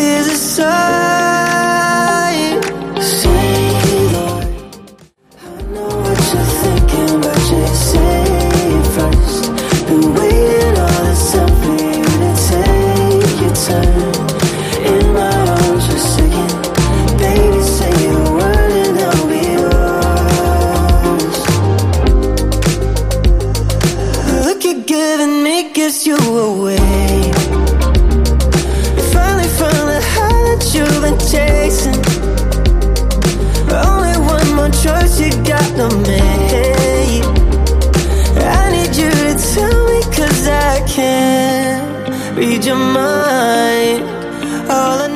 is a sign. Say, Lord, I know what you're thinking, but just say it first. Been waiting all this time for you to take your turn. In my arms for a second, baby, say a word and I'll be yours. Look, you're giving me, gives you away. Finally found the high that you've been chasing. Only one more choice you got to make. I need you to tell me, 'cause I can't read your mind. All I